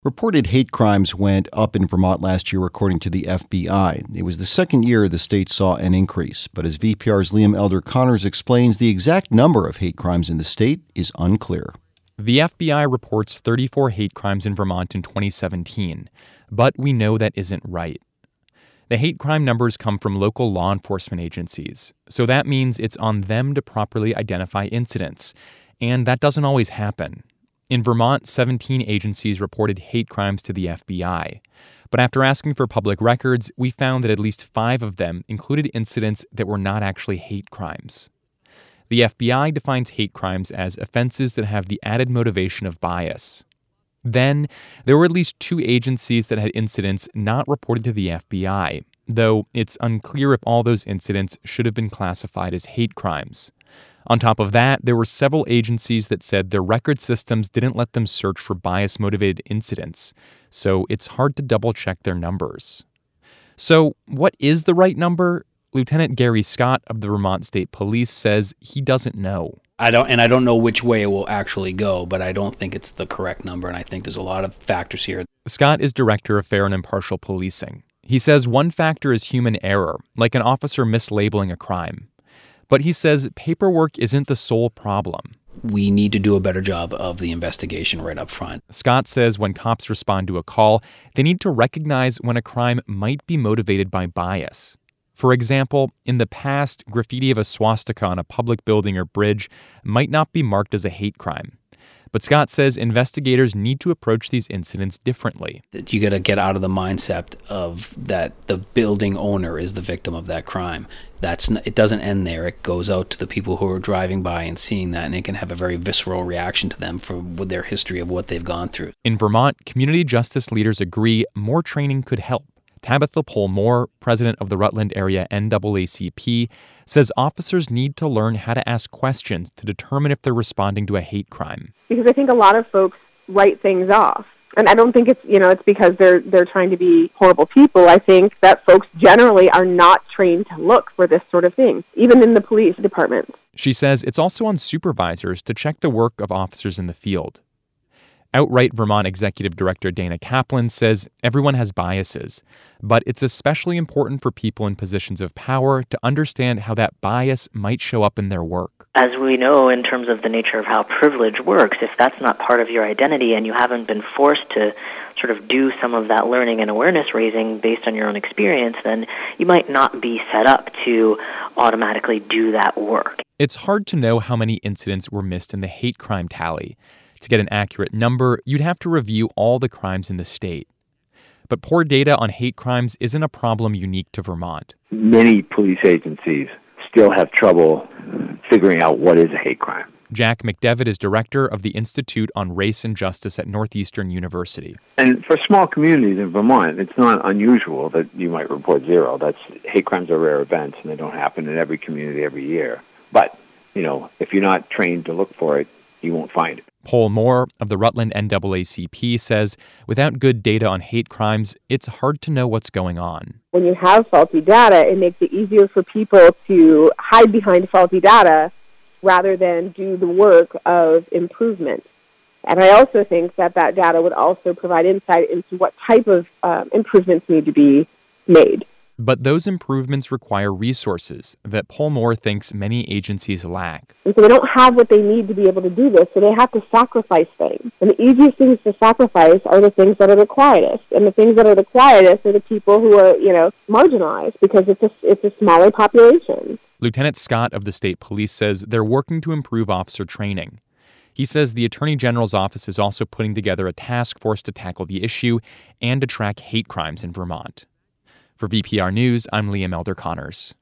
Reported hate crimes went up in Vermont last year, according to the FBI. It was the second year the state saw an increase. But as VPR's Liam Elder Connors explains, the exact number of hate crimes in the state is unclear. The FBI reports 34 hate crimes in Vermont in 2017, but we know that isn't right. The hate crime numbers come from local law enforcement agencies, so that means it's on them to properly identify incidents, and that doesn't always happen. In Vermont, 17 agencies reported hate crimes to the FBI. But after asking for public records, we found that at least 5 of them included incidents that were not actually hate crimes. The FBI defines hate crimes as offenses that have the added motivation of bias. Then, there were at least 2 agencies that had incidents not reported to the FBI, though it's unclear if all those incidents should have been classified as hate crimes. On top of that, there were several agencies that said their record systems didn't let them search for bias-motivated incidents, so it's hard to double-check their numbers. So, what is the right number? Lieutenant Gary Scott of the Vermont State Police says he doesn't know. I don't know which way it will actually go, but I don't think it's the correct number, and I think there's a lot of factors here. Scott is director of Fair and Impartial Policing. He says one factor is human error, like an officer mislabeling a crime. But he says paperwork isn't the sole problem. We need to do a better job of the investigation right up front. Scott says when cops respond to a call, they need to recognize when a crime might be motivated by bias. For example, in the past, graffiti of a swastika on a public building or bridge might not be marked as a hate crime. But Scott says investigators need to approach these incidents differently. You got to get out of the mindset of that the building owner is the victim of that crime. It doesn't end there. It goes out to the people who are driving by and seeing that, and it can have a very visceral reaction to them with their history of what they've gone through. In Vermont, community justice leaders agree more training could help. Tabitha Pohl-Moore, president of the Rutland Area NAACP, says officers need to learn how to ask questions to determine if they're responding to a hate crime. Because I think a lot of folks write things off. And I don't think it's because they're trying to be horrible people. I think that folks generally are not trained to look for this sort of thing, even in the police department. She says it's also on supervisors to check the work of officers in the field. Outright Vermont Executive Director Dana Kaplan says everyone has biases, but it's especially important for people in positions of power to understand how that bias might show up in their work. As we know in terms of the nature of how privilege works, if that's not part of your identity and you haven't been forced to sort of do some of that learning and awareness raising based on your own experience, then you might not be set up to automatically do that work. It's hard to know how many incidents were missed in the hate crime tally. To get an accurate number, you'd have to review all the crimes in the state. But poor data on hate crimes isn't a problem unique to Vermont. Many police agencies still have trouble figuring out what is a hate crime. Jack McDevitt is director of the Institute on Race and Justice at Northeastern University. And for small communities in Vermont, it's not unusual that you might report 0. Hate crimes are rare events, and they don't happen in every community every year. But, if you're not trained to look for it, you won't find it. Pohl-Moore of the Rutland NAACP says without good data on hate crimes, it's hard to know what's going on. When you have faulty data, it makes it easier for people to hide behind faulty data rather than do the work of improvement. And I also think that data would also provide insight into what type of improvements need to be made. But those improvements require resources that Pohl-Moore thinks many agencies lack. And so they don't have what they need to be able to do this, so they have to sacrifice things. And the easiest things to sacrifice are the things that are the quietest. And the things that are the quietest are the people who are, marginalized because it's a smaller population. Lieutenant Scott of the State Police says they're working to improve officer training. He says the Attorney General's office is also putting together a task force to tackle the issue and to track hate crimes in Vermont. For VPR News, I'm Liam Elder Connors.